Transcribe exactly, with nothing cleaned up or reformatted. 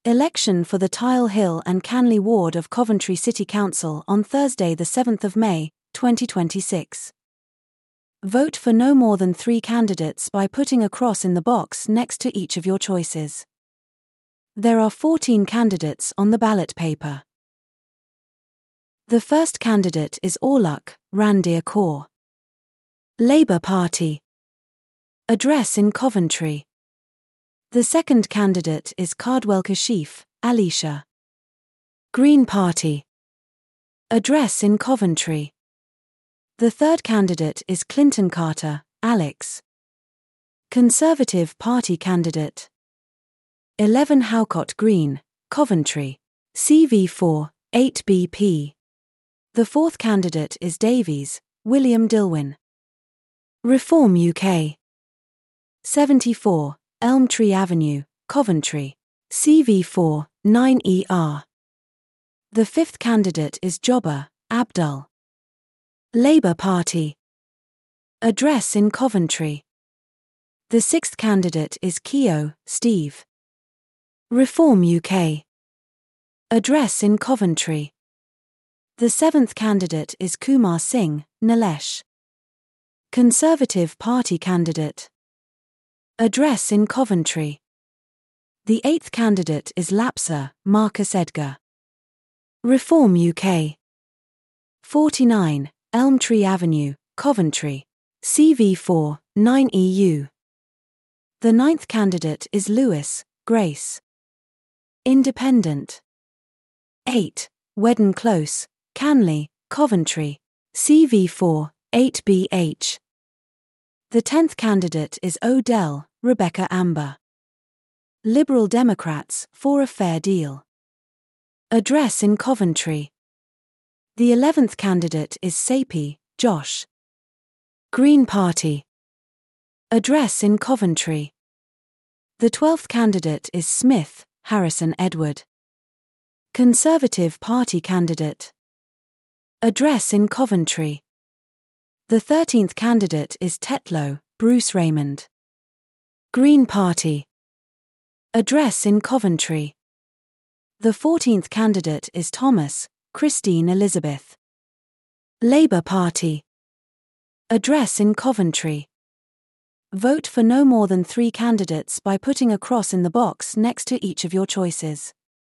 Election for the Tile Hill and Canley Ward of Coventry City Council on Thursday the seventh of May, twenty twenty-six. Vote for no more than three candidates by putting a cross in the box next to each of your choices. There are fourteen candidates on the ballot paper. The first candidate is Orluck, Randir Kaur. Labour Party. Address in Coventry. The second candidate is Cardwell Kashif, Alicia. Green Party. Address in Coventry. The third candidate is Clinton Carter, Alex. Conservative Party candidate. eleven Howcott Green, Coventry. C V four, eight B P. The fourth candidate is Davies, William Dilwyn. Reform U K. seventy-four, Elmtree Avenue, Coventry. C V four, nine E R. The fifth candidate is Jobber, Abdul. Labour Party. Address in Coventry. The sixth candidate is Keogh, Steve. Reform U K. Address in Coventry. The seventh candidate is Kumar Singh, Nilesh. Conservative Party candidate. Address in Coventry. The eighth candidate is Lapser, Marcus Edgar. Reform U K. forty-nine, Elmtree Avenue, Coventry. C V four, nine E U. The ninth candidate is Lewis, Grace. Independent. eight, Wedden Close, Canley, Coventry. C V four, eight B H. The tenth candidate is Odell, Rebecca Amber. Liberal Democrats for a fair deal. Address in Coventry. The eleventh candidate is Sapie, Josh. Green Party. Address in Coventry. The twelfth candidate is Smith, Harrison Edward. Conservative Party candidate. Address in Coventry. The thirteenth candidate is Tetlow, Bruce Raymond. Green Party. Address in Coventry. The fourteenth candidate is Thomas, Christine Elizabeth. Labour Party. Address in Coventry. Vote for no more than three candidates by putting a cross in the box next to each of your choices.